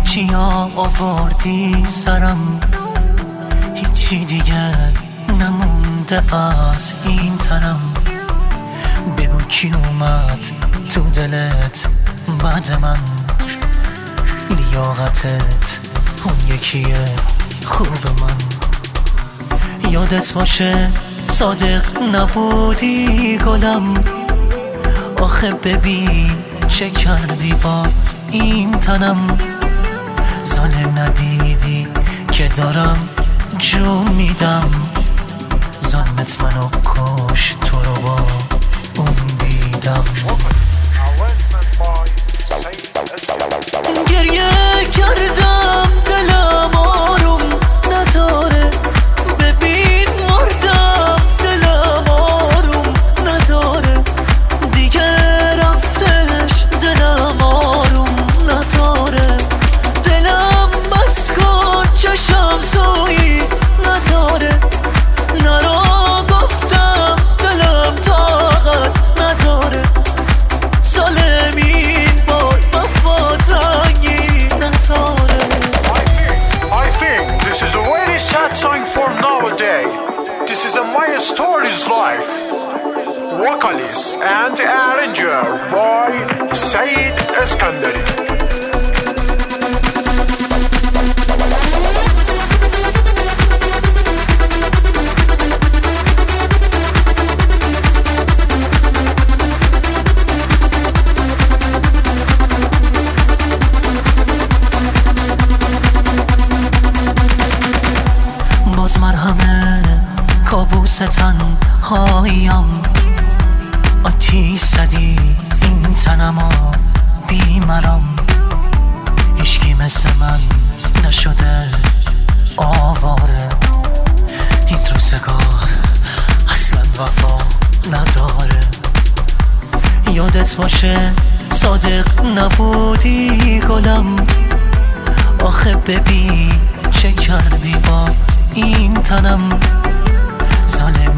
چیا آوردی سرم، هیچی دیگه نمونده از این تنم. بگو کی اومد تو دلت بعد من، لیاقتت اون یکیه خوب من. یادت باشه صادق نبودی گلم، آخه ببین چه کردی با این تنم. ظالم ندیدی که دارم جون میدم، ظلمت منو کش تو رو با اون دیدم. گریه کردم دلم آروم نداره، ببین مردم دلم آروم نداره، دیگه رفتش دلم آروم نداره. دلم بس کن چشم سویی نداره، نرا گفتم دلم طاقت نداره. ظالمین بای وفاتنگی نداره. I think this is a very sad song for nowadays. This is a my story's life. Vocalist and arranger by Saeed Eskandari. باز مرهمه کابوس تنهاییم، آتیش زدی این تنما بیمرم. هیچکی مثل من نشده آواره، این روزگار اصلا وفا نداره. یادت باشه صادق نبودی گلم، آخه ببین چه کردی با این تنم. ظالم